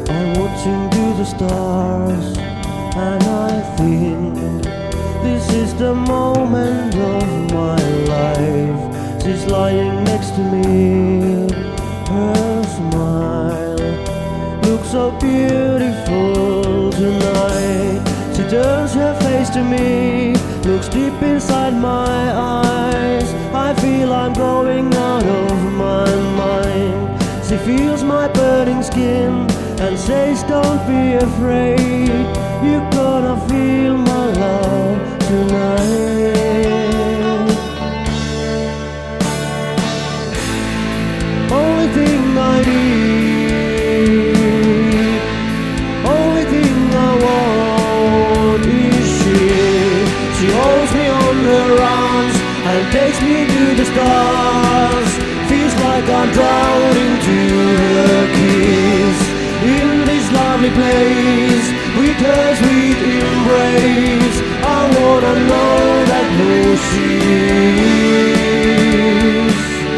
I'm watching to the stars, and I think this is the moment of my life. She's lying next to me, her smile looks so beautiful tonight. She turns her face to me, looks deep inside my eyes. I feel I'm going out of my mind. She feels my burning skin and says, don't be afraid, you're gonna feel my love tonight. Only thing I need, only thing I want is she. She holds me on her arms and takes me to the stars. Feels like I'm drowning to her kiss. In this lovely place, with her sweet embrace, I wanna know that who she is.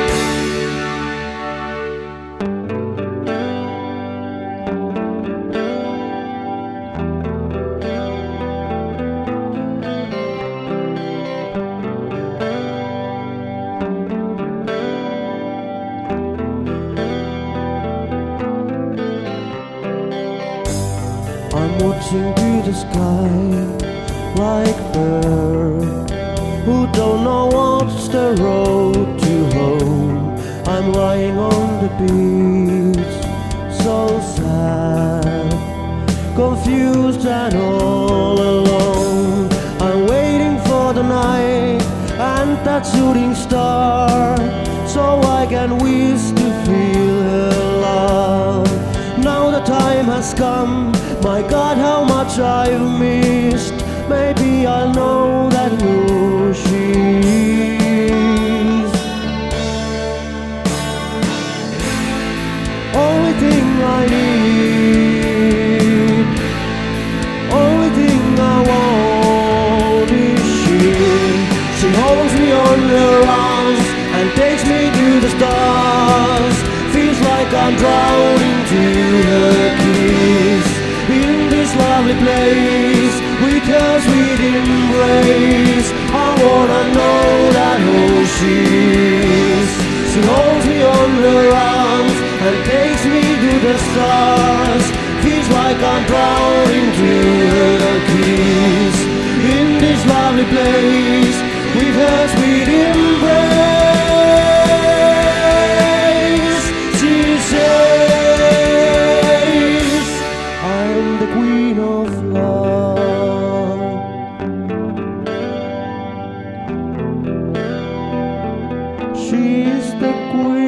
I'm watching to the sky like a bird who don't know what's the road to home. I'm lying on the beach, so sad, confused and all alone. I'm waiting for the night and that shooting star, so I can wish to feel her love. Now the time has come, my God, how much I've missed. Maybe I'll know that who she is. Only thing I need, only thing I want is she. She holds me on her arms and takes me to the stars. Feels like I'm drowning to her kiss. In this lovely place, with her sweet embrace, I wanna know that who she is. She holds me on her arms and takes me to the stars. Feels like I'm drowning to her kiss. In this lovely place, with her sweet embrace, she says, I'm the queen of love. She's the queen.